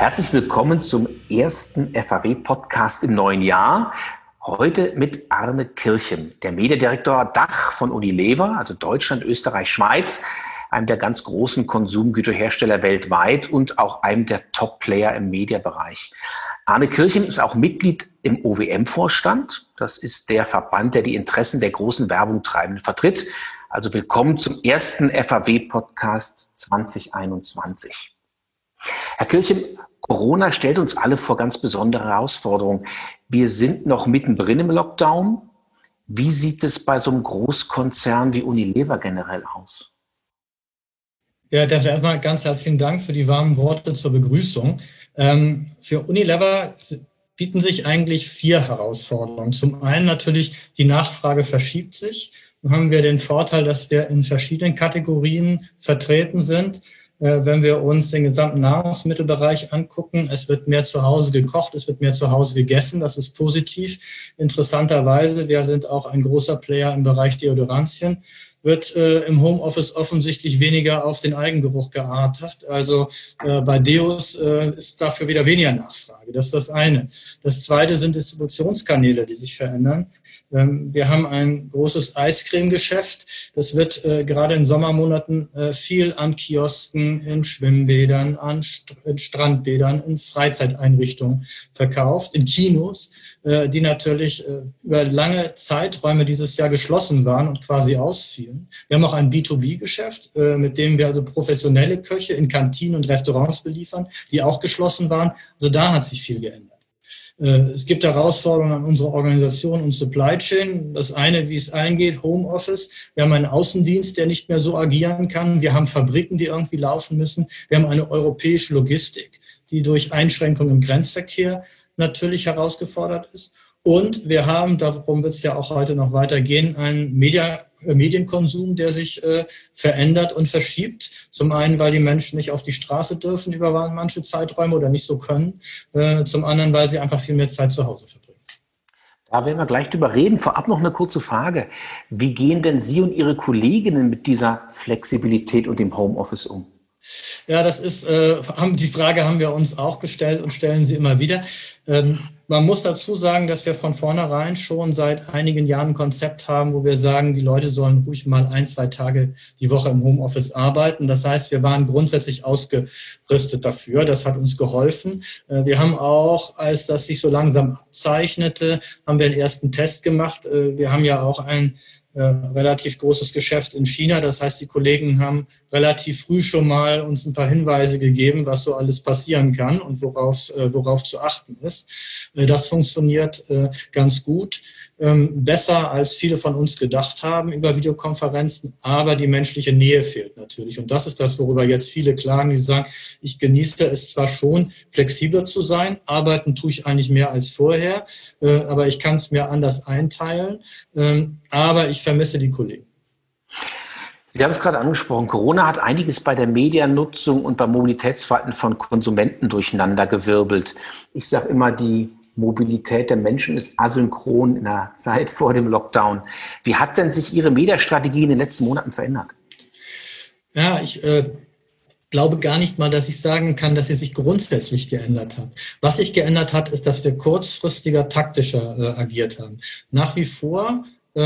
Herzlich willkommen zum ersten FAW-Podcast im neuen Jahr. Heute mit Arne Kirchen, der Mediendirektor Dach von Unilever, also Deutschland, Österreich, Schweiz, einem der ganz großen Konsumgüterhersteller weltweit und auch einem der Top-Player im Mediabereich. Arne Kirchen ist auch Mitglied im OWM-Vorstand. Das ist der Verband, der die Interessen der großen Werbungtreibenden vertritt. Also willkommen zum ersten FAW-Podcast 2021. Herr Kirchen, Corona stellt uns alle vor ganz besondere Herausforderungen. Wir sind noch mittendrin im Lockdown. Wie sieht es bei so einem Großkonzern wie Unilever generell aus? Ja, dafür erstmal ganz herzlichen Dank für die warmen Worte zur Begrüßung. Für Unilever bieten sich eigentlich 4 Herausforderungen. Zum einen natürlich, die Nachfrage verschiebt sich. Dann haben wir den Vorteil, dass wir in verschiedenen Kategorien vertreten sind. Wenn wir uns den gesamten Nahrungsmittelbereich angucken, es wird mehr zu Hause gekocht, es wird mehr zu Hause gegessen, das ist positiv. Interessanterweise, wir sind auch ein großer Player im Bereich Deodorantien, wird im Homeoffice offensichtlich weniger auf den Eigengeruch geachtet. Also bei Deos ist dafür wieder weniger Nachfrage. Das ist das eine. Das zweite sind Distributionskanäle, die sich verändern. Wir haben ein großes Eiscreme-Geschäft. Das wird gerade in Sommermonaten viel an Kiosken, in Schwimmbädern, in Strandbädern, in Freizeiteinrichtungen verkauft, in Kinos, die natürlich über lange Zeiträume dieses Jahr geschlossen waren und quasi ausfielen. Wir haben auch ein B2B-Geschäft, mit dem wir also professionelle Köche in Kantinen und Restaurants beliefern, die auch geschlossen waren. Also da hat sich viel geändert. Es gibt Herausforderungen an unsere Organisation und Supply Chain. Das eine, wie es allen geht, Homeoffice. Wir haben einen Außendienst, der nicht mehr so agieren kann. Wir haben Fabriken, die irgendwie laufen müssen. Wir haben eine europäische Logistik, die durch Einschränkungen im Grenzverkehr natürlich herausgefordert ist. Und wir haben, darum wird es ja auch heute noch weitergehen, einen Medienkonsum, der sich verändert und verschiebt. Zum einen, weil die Menschen nicht auf die Straße dürfen über manche Zeiträume oder nicht so können. Zum anderen, weil sie einfach viel mehr Zeit zu Hause verbringen. Da werden wir gleich drüber reden. Vorab noch eine kurze Frage. Wie gehen denn Sie und Ihre Kolleginnen mit dieser Flexibilität und dem Homeoffice um? Ja, das ist, die Frage haben wir uns auch gestellt und stellen sie immer wieder. Man muss dazu sagen, dass wir von vornherein schon seit einigen Jahren ein Konzept haben, wo wir sagen, die Leute sollen ruhig mal 1-2 Tage die Woche im Homeoffice arbeiten. Das heißt, wir waren grundsätzlich ausgerüstet dafür. Das hat uns geholfen. Wir haben auch, als das sich so langsam abzeichnete, haben wir einen ersten Test gemacht. Wir haben ja auch ein relativ großes Geschäft in China. Das heißt, die Kollegen haben relativ früh schon mal uns ein paar Hinweise gegeben, was so alles passieren kann und worauf zu achten ist. Das funktioniert ganz gut. Besser als viele von uns gedacht haben über Videokonferenzen, aber die menschliche Nähe fehlt natürlich. Und das ist das, worüber jetzt viele klagen, die sagen, ich genieße es zwar schon, flexibler zu sein, arbeiten tue ich eigentlich mehr als vorher, aber ich kann es mir anders einteilen, aber ich vermisse die Kollegen. Sie haben es gerade angesprochen, Corona hat einiges bei der Mediennutzung und beim Mobilitätsverhalten von Konsumenten durcheinandergewirbelt. Ich sage immer, die Mobilität der Menschen ist asynchron in der Zeit vor dem Lockdown. Wie hat denn sich Ihre Mediastrategie in den letzten Monaten verändert? Ja, ich glaube gar nicht mal, dass ich sagen kann, dass sie sich grundsätzlich geändert hat. Was sich geändert hat, ist, dass wir kurzfristiger, taktischer agiert haben. Nach wie vor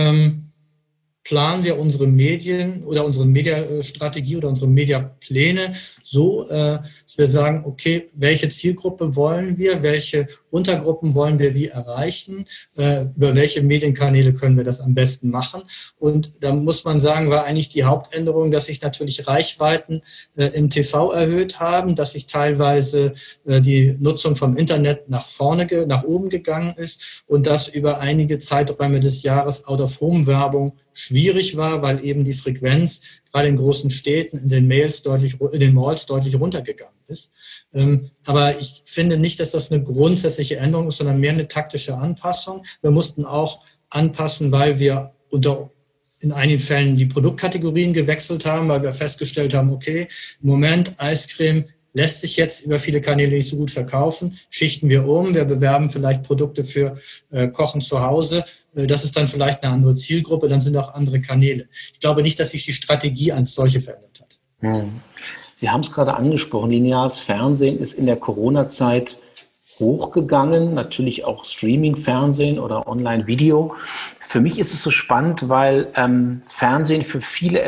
planen wir unsere Medien oder unsere Mediastrategie oder unsere Mediapläne so, dass wir sagen, okay, welche Zielgruppe wollen wir, welche Untergruppen wollen wir wie erreichen, über welche Medienkanäle können wir das am besten machen. Und da muss man sagen, war eigentlich die Hauptänderung, dass sich natürlich Reichweiten im TV erhöht haben, dass sich teilweise die Nutzung vom Internet nach oben gegangen ist und dass über einige Zeiträume des Jahres Out-of-Home-Werbung schwierig war, weil eben die Frequenz gerade in großen Städten in den Malls deutlich runtergegangen ist. Aber ich finde nicht, dass das eine grundsätzliche Änderung ist, sondern mehr eine taktische Anpassung. Wir mussten auch anpassen, weil wir in einigen Fällen die Produktkategorien gewechselt haben, weil wir festgestellt haben, okay, im Moment Eiscreme lässt sich jetzt über viele Kanäle nicht so gut verkaufen, schichten wir um, wir bewerben vielleicht Produkte für Kochen zu Hause, das ist dann vielleicht eine andere Zielgruppe, dann sind auch andere Kanäle. Ich glaube nicht, dass sich die Strategie als solche verändert hat. Sie haben es gerade angesprochen, lineares Fernsehen ist in der Corona-Zeit hochgegangen, natürlich auch Streaming-Fernsehen oder Online-Video. Für mich ist es so spannend, weil Fernsehen für viele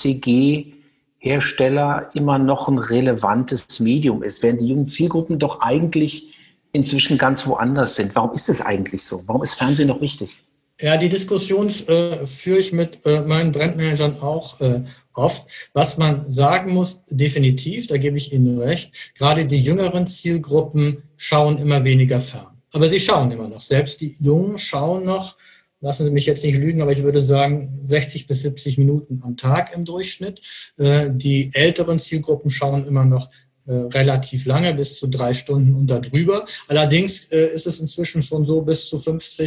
FMCG-Hersteller immer noch ein relevantes Medium ist, während die jungen Zielgruppen doch eigentlich inzwischen ganz woanders sind. Warum ist das eigentlich so? Warum ist Fernsehen noch wichtig? Ja, die Diskussion führe ich mit meinen Brandmanagern auch oft. Was man sagen muss, definitiv, da gebe ich Ihnen recht, gerade die jüngeren Zielgruppen schauen immer weniger fern. Aber sie schauen immer noch. Selbst die Jungen schauen noch, lassen Sie mich jetzt nicht lügen, aber ich würde sagen 60 bis 70 Minuten am Tag im Durchschnitt. Die älteren Zielgruppen schauen immer noch relativ lange, bis zu 3 Stunden und darüber. Allerdings ist es inzwischen schon so, bis zum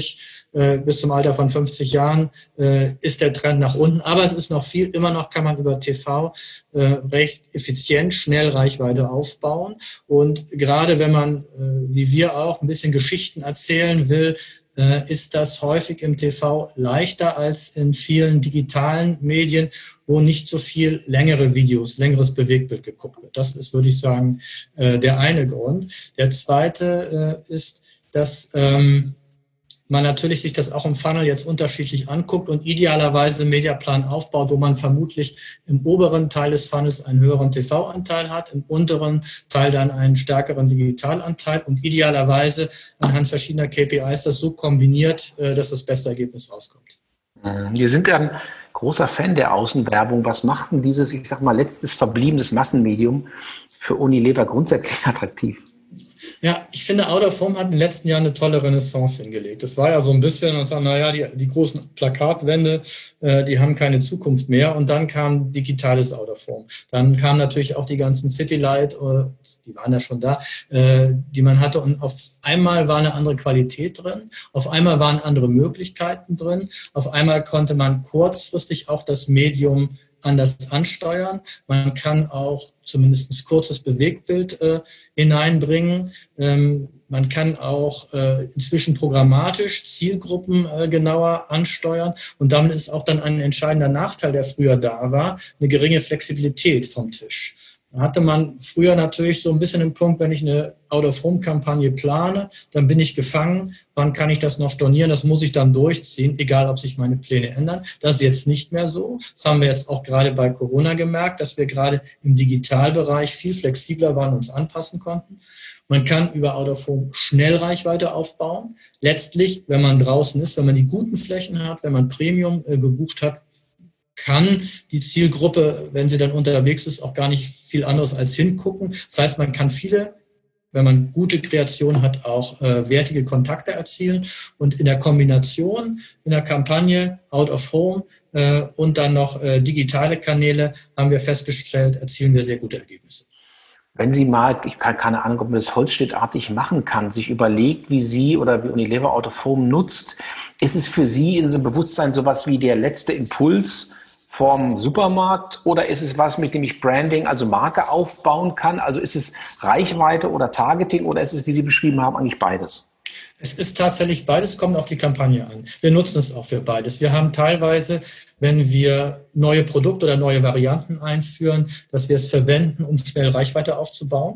Alter von 50 Jahren ist der Trend nach unten. Aber es ist noch viel, immer noch kann man über TV recht effizient, schnell Reichweite aufbauen. Und gerade wenn man, wie wir auch, ein bisschen Geschichten erzählen will, ist das häufig im TV leichter als in vielen digitalen Medien, wo nicht so viel längere Videos, längeres Bewegtbild geguckt wird. Das ist, würde ich sagen, der eine Grund. Der zweite ist, dass man natürlich sich das auch im Funnel jetzt unterschiedlich anguckt und idealerweise einen Mediaplan aufbaut, wo man vermutlich im oberen Teil des Funnels einen höheren TV-Anteil hat, im unteren Teil dann einen stärkeren Digitalanteil und idealerweise anhand verschiedener KPIs das so kombiniert, dass das beste Ergebnis rauskommt. Wir sind ja ein großer Fan der Außenwerbung. Was macht denn dieses, ich sag mal, letztes verbliebenes Massenmedium für Unilever grundsätzlich attraktiv? Ja, ich finde, Out of Home hat in den letzten Jahren eine tolle Renaissance hingelegt. Das war ja so ein bisschen, und sagen, naja, die großen Plakatwände, die haben keine Zukunft mehr. Und dann kam digitales Out of Home. Dann kamen natürlich auch die ganzen Citylight, die waren ja schon da, die man hatte. Und auf einmal war eine andere Qualität drin. Auf einmal waren andere Möglichkeiten drin. Auf einmal konnte man kurzfristig auch das Medium anders ansteuern. Man kann auch zumindest ein kurzes Bewegtbild hineinbringen. Man kann auch inzwischen programmatisch Zielgruppen genauer ansteuern. Und damit ist auch dann ein entscheidender Nachteil, der früher da war, eine geringe Flexibilität vom Tisch. Da hatte man früher natürlich so ein bisschen den Punkt, wenn ich eine Out-of-Home-Kampagne plane, dann bin ich gefangen. Wann kann ich das noch stornieren? Das muss ich dann durchziehen, egal ob sich meine Pläne ändern. Das ist jetzt nicht mehr so. Das haben wir jetzt auch gerade bei Corona gemerkt, dass wir gerade im Digitalbereich viel flexibler waren und uns anpassen konnten. Man kann über Out-of-Home schnell Reichweite aufbauen. Letztlich, wenn man draußen ist, wenn man die guten Flächen hat, wenn man Premium gebucht hat, kann die Zielgruppe, wenn sie dann unterwegs ist, auch gar nicht viel anderes als hingucken. Das heißt, man kann viele, wenn man gute Kreation hat, auch wertige Kontakte erzielen. Und in der Kombination, in der Kampagne Out of Home und dann noch digitale Kanäle, haben wir festgestellt, erzielen wir sehr gute Ergebnisse. Wenn Sie mal, ich habe keine Ahnung, ob man das holzschnittartig machen kann, sich überlegt, wie Sie oder wie Unilever Out of Home nutzt, ist es für Sie in so einem Bewusstsein sowas wie der letzte Impuls vom Supermarkt oder ist es was, mit dem ich Branding, also Marke aufbauen kann? Also ist es Reichweite oder Targeting oder ist es, wie Sie beschrieben haben, eigentlich beides? Es ist tatsächlich beides, kommt auf die Kampagne an. Wir nutzen es auch für beides. Wir haben teilweise, wenn wir neue Produkte oder neue Varianten einführen, dass wir es verwenden, um schnell Reichweite aufzubauen.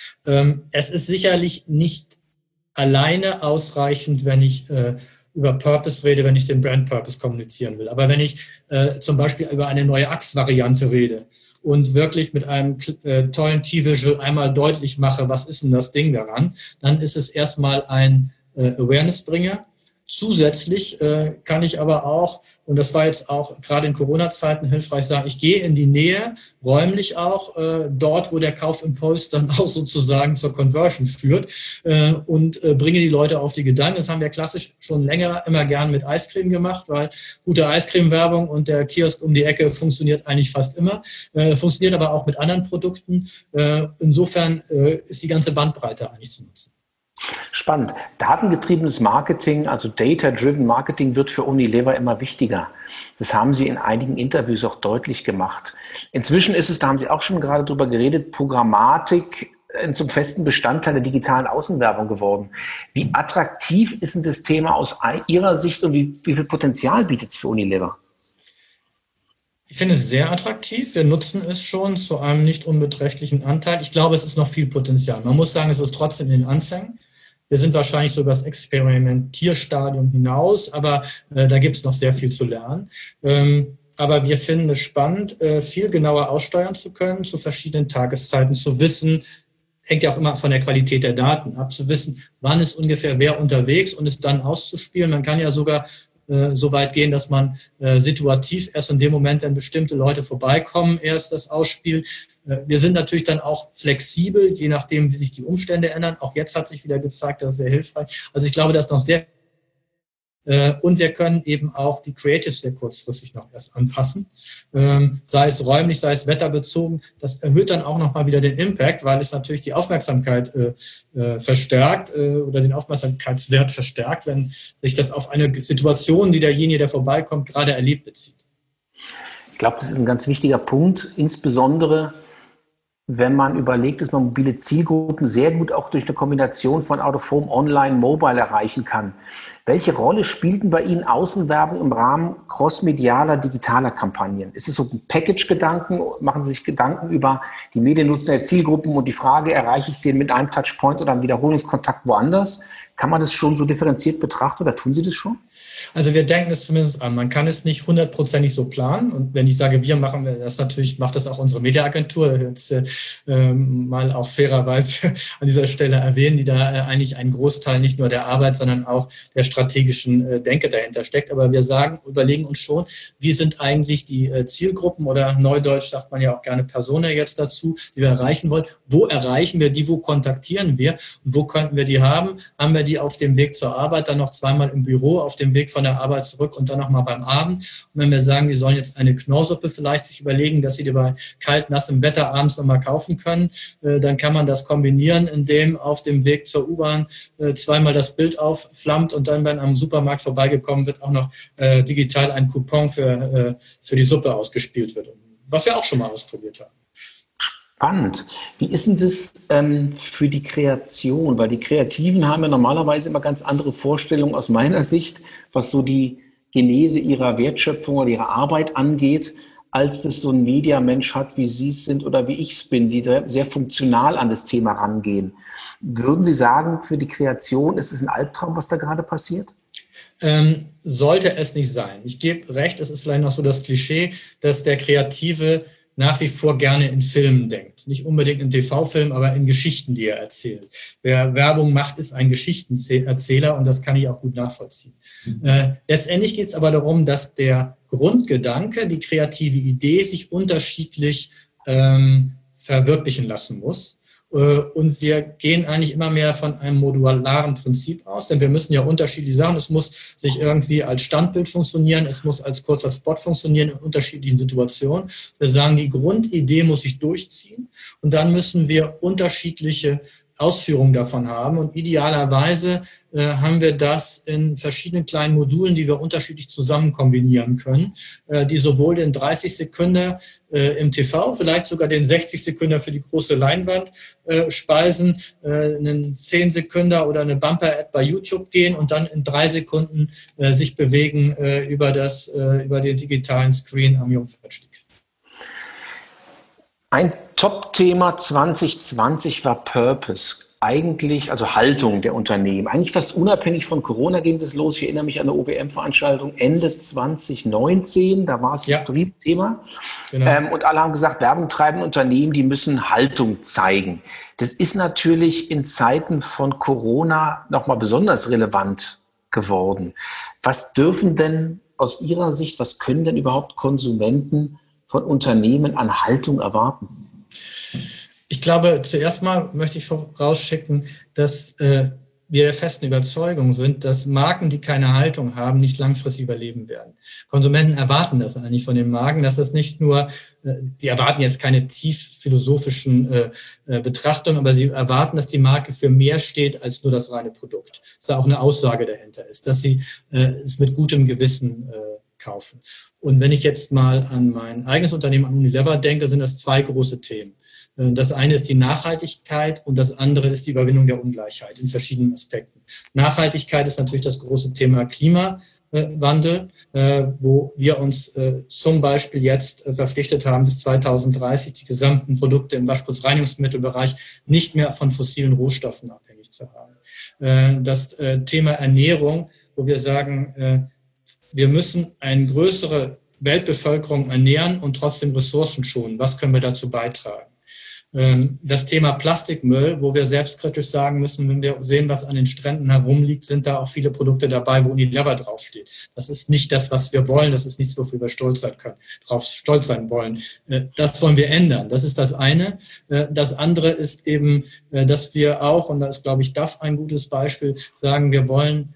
Es ist sicherlich nicht alleine ausreichend, wenn ich über Purpose rede, wenn ich den Brand Purpose kommunizieren will. Aber wenn ich zum Beispiel über eine neue Axe-Variante rede und wirklich mit einem tollen Key-Visual einmal deutlich mache, was ist denn das Ding daran, dann ist es erstmal ein Awareness-Bringer. Zusätzlich kann ich aber auch, und das war jetzt auch gerade in Corona-Zeiten hilfreich, sagen, ich gehe in die Nähe, räumlich auch, dort, wo der Kaufimpuls dann auch sozusagen zur Conversion führt und bringe die Leute auf die Gedanken. Das haben wir klassisch schon länger immer gern mit Eiscreme gemacht, weil gute Eiscreme-Werbung und der Kiosk um die Ecke funktioniert eigentlich fast immer, funktioniert aber auch mit anderen Produkten. Insofern ist die ganze Bandbreite eigentlich zu nutzen. Spannend. Datengetriebenes Marketing, also Data-Driven Marketing, wird für Unilever immer wichtiger. Das haben Sie in einigen Interviews auch deutlich gemacht. Inzwischen ist es, da haben Sie auch schon gerade drüber geredet, Programmatik zum festen Bestandteil der digitalen Außenwerbung geworden. Wie attraktiv ist denn das Thema aus Ihrer Sicht und wie viel Potenzial bietet es für Unilever? Ich finde es sehr attraktiv. Wir nutzen es schon zu einem nicht unbeträchtlichen Anteil. Ich glaube, es ist noch viel Potenzial. Man muss sagen, es ist trotzdem in den Anfängen. Wir sind wahrscheinlich so über das Experimentierstadium hinaus, aber da gibt es noch sehr viel zu lernen. Aber wir finden es spannend, viel genauer aussteuern zu können, zu verschiedenen Tageszeiten, zu wissen, hängt ja auch immer von der Qualität der Daten ab, zu wissen, wann ist ungefähr wer unterwegs und es dann auszuspielen. Man kann ja sogar so weit gehen, dass man situativ erst in dem Moment, wenn bestimmte Leute vorbeikommen, erst das ausspielt. Wir sind natürlich dann auch flexibel, je nachdem, wie sich die Umstände ändern. Auch jetzt hat sich wieder gezeigt, das ist sehr hilfreich. Also ich glaube, dass noch sehr und wir können eben auch die Creatives sehr kurzfristig noch erst anpassen, sei es räumlich, sei es wetterbezogen. Das erhöht dann auch nochmal wieder den Impact, weil es natürlich die Aufmerksamkeit verstärkt oder den Aufmerksamkeitswert verstärkt, wenn sich das auf eine Situation, die derjenige, der vorbeikommt, gerade erlebt, bezieht. Ich glaube, das ist ein ganz wichtiger Punkt, insbesondere wenn man überlegt, dass man mobile Zielgruppen sehr gut auch durch eine Kombination von Out of Home, Online, Mobile erreichen kann. Welche Rolle spielt denn bei Ihnen Außenwerbung im Rahmen crossmedialer, digitaler Kampagnen? Ist es so ein Package-Gedanken? Machen Sie sich Gedanken über die Mediennutzer der Zielgruppen und die Frage, erreiche ich den mit einem Touchpoint oder einem Wiederholungskontakt woanders? Kann man das schon so differenziert betrachten oder tun Sie das schon? Also wir denken es zumindest an. Man kann es nicht 100% so planen. Und wenn ich sage, wir machen das natürlich, macht das auch unsere Mediaagentur. Jetzt mal auch fairerweise an dieser Stelle erwähnen, die da eigentlich einen Großteil nicht nur der Arbeit, sondern auch der strategischen Denke dahinter steckt. Aber wir überlegen uns schon, wie sind eigentlich die Zielgruppen oder neudeutsch sagt man ja auch gerne Persona jetzt dazu, die wir erreichen wollen. Wo erreichen wir die, wo kontaktieren wir und wo könnten wir die haben? Haben wir die auf dem Weg zur Arbeit, dann noch zweimal im Büro, auf dem Weg von der Arbeit zurück und dann nochmal beim Abend. Und wenn wir sagen, die sollen jetzt eine Knorrsuppe vielleicht sich überlegen, dass sie die bei kalt, nassem Wetter abends nochmal kaufen können, dann kann man das kombinieren, indem auf dem Weg zur U-Bahn zweimal das Bild aufflammt und dann, wenn am Supermarkt vorbeigekommen wird, auch noch digital ein Coupon für die Suppe ausgespielt wird. Was wir auch schon mal ausprobiert haben. Spannend. Wie ist denn das für die Kreation? Weil die Kreativen haben ja normalerweise immer ganz andere Vorstellungen aus meiner Sicht, was so die Genese ihrer Wertschöpfung oder ihrer Arbeit angeht, als das so ein Mediamensch hat, wie Sie es sind oder wie ich es bin, die sehr funktional an das Thema rangehen. Würden Sie sagen, für die Kreation ist es ein Albtraum, was da gerade passiert? Sollte es nicht sein. Ich gebe recht, es ist vielleicht noch so das Klischee, dass der Kreative nach wie vor gerne in Filmen denkt. Nicht unbedingt in TV-Filmen, aber in Geschichten, die er erzählt. Wer Werbung macht, ist ein Geschichtenerzähler und das kann ich auch gut nachvollziehen. Letztendlich geht es aber darum, dass der Grundgedanke, die kreative Idee sich unterschiedlich verwirklichen lassen muss. Und wir gehen eigentlich immer mehr von einem modularen Prinzip aus, denn wir müssen ja unterschiedlich sagen, es muss sich irgendwie als Standbild funktionieren, es muss als kurzer Spot funktionieren in unterschiedlichen Situationen. Wir sagen, die Grundidee muss sich durchziehen und dann müssen wir unterschiedliche Ausführungen davon haben und idealerweise haben wir das in verschiedenen kleinen Modulen, die wir unterschiedlich zusammen kombinieren können, die sowohl den 30 Sekunden im TV, vielleicht sogar den 60 Sekunden für die große Leinwand speisen, einen 10 Sekunden oder eine Bumper-Ad bei YouTube gehen und dann in 3 Sekunden sich bewegen über den digitalen Screen am Jungfernstieg. Ein Top-Thema 2020 war Purpose. Eigentlich, also Haltung der Unternehmen. Eigentlich fast unabhängig von Corona ging das los. Ich erinnere mich an eine OWM-Veranstaltung Ende 2019. Da war es ein Riesenthema. Genau. Und alle haben gesagt, werbungtreibende Unternehmen, die müssen Haltung zeigen. Das ist natürlich in Zeiten von Corona nochmal besonders relevant geworden. Was dürfen denn aus Ihrer Sicht, was können denn überhaupt Konsumenten von Unternehmen an Haltung erwarten? Ich glaube, zuerst mal möchte ich vorausschicken, dass wir der festen Überzeugung sind, dass Marken, die keine Haltung haben, nicht langfristig überleben werden. Konsumenten erwarten das eigentlich von den Marken, dass das nicht nur, sie erwarten jetzt keine tief philosophischen Betrachtungen, aber sie erwarten, dass die Marke für mehr steht als nur das reine Produkt. Dass da auch eine Aussage dahinter ist, dass sie es mit gutem Gewissen kaufen. Und wenn ich jetzt mal an mein eigenes Unternehmen, an Unilever denke, sind das 2 große Themen. Das eine ist die Nachhaltigkeit und das andere ist die Überwindung der Ungleichheit in verschiedenen Aspekten. Nachhaltigkeit ist natürlich das große Thema Klimawandel, wo wir uns zum Beispiel jetzt verpflichtet haben, bis 2030 die gesamten Produkte im Waschputzreinigungsmittelbereich nicht mehr von fossilen Rohstoffen abhängig zu haben. Das Thema Ernährung, wo wir sagen, wir müssen eine größere Weltbevölkerung ernähren und trotzdem Ressourcen schonen. Was können wir dazu beitragen? Das Thema Plastikmüll, wo wir selbstkritisch sagen müssen, wenn wir sehen, was an den Stränden herumliegt, sind da auch viele Produkte dabei, wo Unilever draufsteht. Das ist nicht das, was wir wollen. Das ist nichts, wofür wir stolz sein wollen. Das wollen wir ändern. Das ist das eine. Das andere ist eben, dass wir auch, und da ist, glaube ich, DAF ein gutes Beispiel, sagen, wir wollen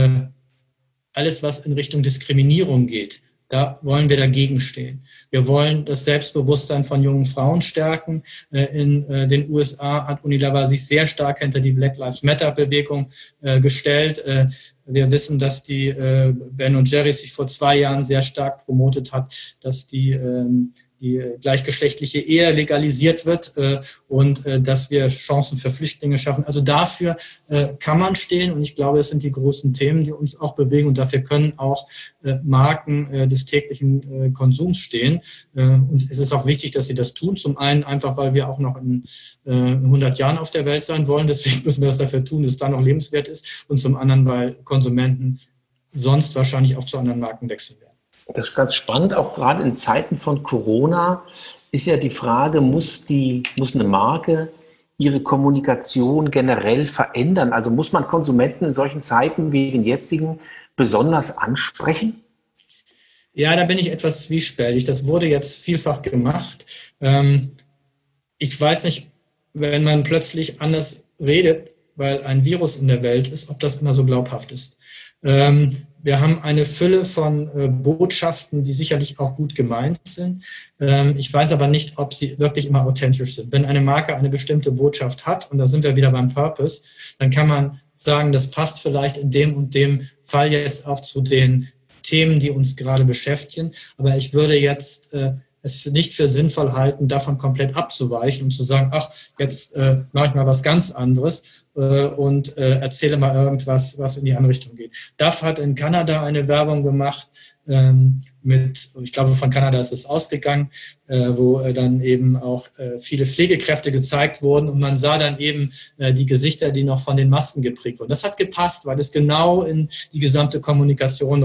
alles, was in Richtung Diskriminierung geht, da wollen wir dagegen stehen. Wir wollen das Selbstbewusstsein von jungen Frauen stärken. In den USA hat Unilever sich sehr stark hinter die Black Lives Matter-Bewegung gestellt. Wir wissen, dass die Ben & Jerry's sich vor 2 Jahren sehr stark promotet hat, dass die gleichgeschlechtliche Ehe legalisiert wird und dass wir Chancen für Flüchtlinge schaffen. Also dafür kann man stehen und ich glaube, es sind die großen Themen, die uns auch bewegen und dafür können auch Marken des täglichen Konsums stehen. Und es ist auch wichtig, dass sie das tun. Zum einen einfach, weil wir auch noch in 100 Jahren auf der Welt sein wollen. Deswegen müssen wir das dafür tun, dass es da noch lebenswert ist. Und zum anderen, weil Konsumenten sonst wahrscheinlich auch zu anderen Marken wechseln werden. Das ist ganz spannend, auch gerade in Zeiten von Corona ist ja die Frage, muss eine Marke ihre Kommunikation generell verändern? Also muss man Konsumenten in solchen Zeiten wie den jetzigen besonders ansprechen? Ja, da bin ich etwas zwiespältig. Das wurde jetzt vielfach gemacht. Ich weiß nicht, wenn man plötzlich anders redet, weil ein Virus in der Welt ist, ob das immer so glaubhaft ist. Wir haben eine Fülle von Botschaften, die sicherlich auch gut gemeint sind. Ich weiß aber nicht, ob sie wirklich immer authentisch sind. Wenn eine Marke eine bestimmte Botschaft hat, und da sind wir wieder beim Purpose, dann kann man sagen, das passt vielleicht in dem und dem Fall jetzt auch zu den Themen, die uns gerade beschäftigen. Aber ich würde jetzt es nicht für sinnvoll halten, davon komplett abzuweichen und zu sagen, ach, jetzt mache ich mal was ganz anderes und erzähle mal irgendwas, was in die andere Richtung geht. DAF hat in Kanada eine Werbung gemacht ich glaube, von Kanada ist es ausgegangen, wo dann eben auch viele Pflegekräfte gezeigt wurden und man sah dann eben die Gesichter, die noch von den Masken geprägt wurden. Das hat gepasst, weil es genau in die gesamte Kommunikation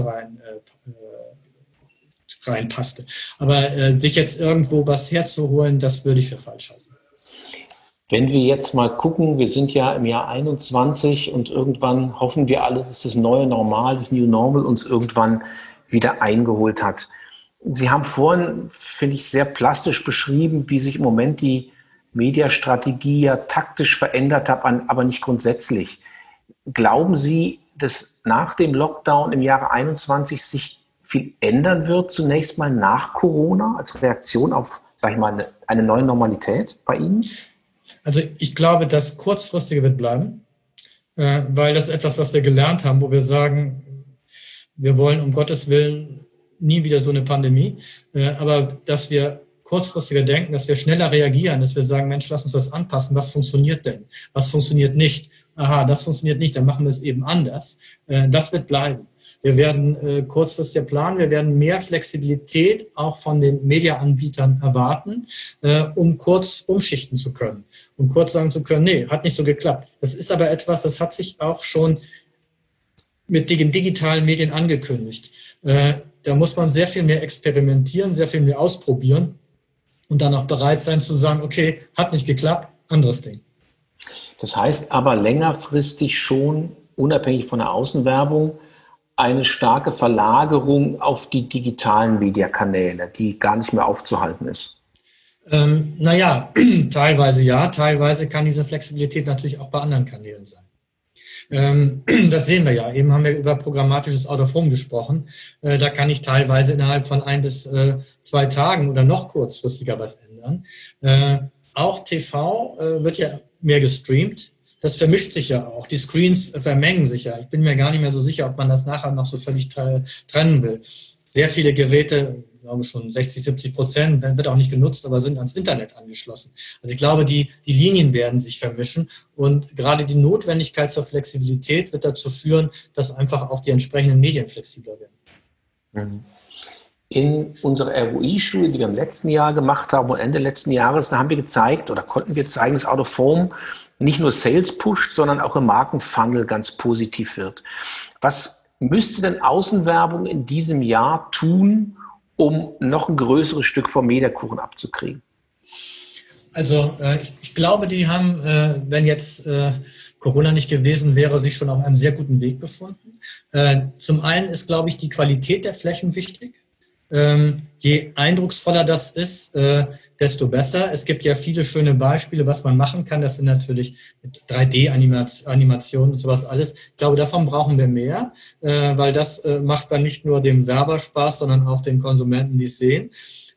reinpasste. Aber sich jetzt irgendwo was herzuholen, das würde ich für falsch halten. Wenn wir jetzt mal gucken, wir sind ja im Jahr 21 und irgendwann hoffen wir alle, dass das neue Normal, das New Normal uns irgendwann wieder eingeholt hat. Sie haben vorhin, finde ich, sehr plastisch beschrieben, wie sich im Moment die Mediastrategie ja taktisch verändert hat, aber nicht grundsätzlich. Glauben Sie, dass nach dem Lockdown im Jahre 21 sich viel ändern wird, zunächst mal nach Corona, als Reaktion auf, sage ich mal, eine neue Normalität bei Ihnen? Also ich glaube, das Kurzfristige wird bleiben, weil das ist etwas, was wir gelernt haben, wo wir sagen, wir wollen um Gottes Willen nie wieder so eine Pandemie, aber dass wir kurzfristiger denken, dass wir schneller reagieren, dass wir sagen, Mensch, lass uns das anpassen, was funktioniert denn? Was funktioniert nicht? Aha, das funktioniert nicht, dann machen wir es eben anders. Das wird bleiben. Wir werden kurzfristiger planen, wir werden mehr Flexibilität auch von den Mediaanbietern erwarten, um kurz umschichten zu können, um kurz sagen zu können, nee, hat nicht so geklappt. Das ist aber etwas, das hat sich auch schon mit den digitalen Medien angekündigt. Da muss man sehr viel mehr experimentieren, sehr viel mehr ausprobieren und dann auch bereit sein zu sagen, okay, hat nicht geklappt, anderes Ding. Das heißt aber längerfristig schon, unabhängig von der Außenwerbung, eine starke Verlagerung auf die digitalen Mediakanäle, die gar nicht mehr aufzuhalten ist. Teilweise ja, teilweise kann diese Flexibilität natürlich auch bei anderen Kanälen sein. Das sehen wir ja. Eben haben wir über programmatisches Out-of-Home gesprochen. Da kann ich teilweise innerhalb von 1 bis 2 Tagen oder noch kurzfristiger was ändern. Auch TV wird ja mehr gestreamt. Das vermischt sich ja auch. Die Screens vermengen sich ja. Ich bin mir gar nicht mehr so sicher, ob man das nachher noch so völlig trennen will. sehr viele Geräte, ich glaube schon 60-70%, wird auch nicht genutzt, aber sind ans Internet angeschlossen. Also ich glaube, die Linien werden sich vermischen und gerade die Notwendigkeit zur Flexibilität wird dazu führen, dass einfach auch die entsprechenden Medien flexibler werden. In unserer ROI-Studie, die wir im letzten Jahr gemacht haben und Ende letzten Jahres, da haben wir gezeigt oder konnten wir zeigen, dass Out of Home nicht nur Sales pusht, sondern auch im Markenfunnel ganz positiv wird. Was müsste denn Außenwerbung in diesem Jahr tun, um noch ein größeres Stück vom Meterkuchen abzukriegen? Also ich glaube, die haben, wenn jetzt Corona nicht gewesen wäre, sich schon auf einem sehr guten Weg befunden. Zum einen ist, glaube ich, die Qualität der Flächen wichtig. Je eindrucksvoller das ist, desto besser. Es gibt ja viele schöne Beispiele, was man machen kann. Das sind natürlich 3D-Animationen und sowas alles. Ich glaube, davon brauchen wir mehr, weil das macht dann nicht nur dem Werber Spaß, sondern auch den Konsumenten, die es sehen.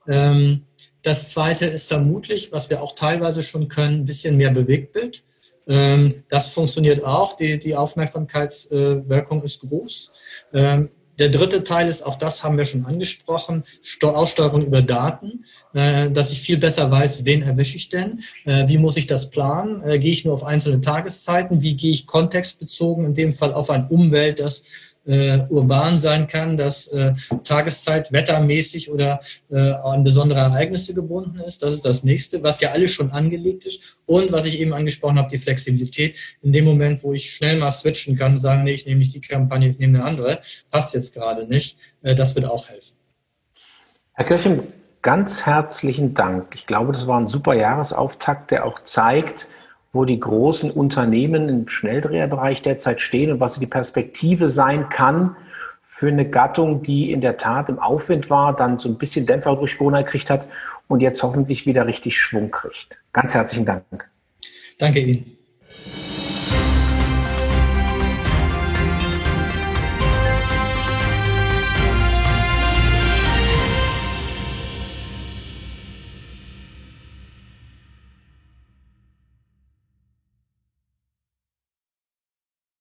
Das Zweite ist vermutlich, was wir auch teilweise schon können, ein bisschen mehr Bewegtbild. Das funktioniert auch. Die Aufmerksamkeitswirkung ist groß. Der dritte Teil ist, auch das haben wir schon angesprochen, Aussteuerung über Daten, dass ich viel besser weiß, wen erwische ich denn, wie muss ich das planen, gehe ich nur auf einzelne Tageszeiten, wie gehe ich kontextbezogen, in dem Fall auf ein Umwelt, das urban sein kann, das Tageszeit, wettermäßig oder an besondere Ereignisse gebunden ist. Das ist das Nächste, was ja alles schon angelegt ist. Und was ich eben angesprochen habe, die Flexibilität. In dem Moment, wo ich schnell mal switchen kann, sagen, nee, ich nehme nicht die Kampagne, ich nehme eine andere, passt jetzt gerade nicht. Das wird auch helfen. Herr Kirchen, ganz herzlichen Dank. Ich glaube, das war ein super Jahresauftakt, der auch zeigt, wo die großen Unternehmen im Schnelldreherbereich derzeit stehen und was die Perspektive sein kann für eine Gattung, die in der Tat im Aufwind war, dann so ein bisschen Dämpfer durch Corona gekriegt hat und jetzt hoffentlich wieder richtig Schwung kriegt. Ganz herzlichen Dank. Danke Ihnen.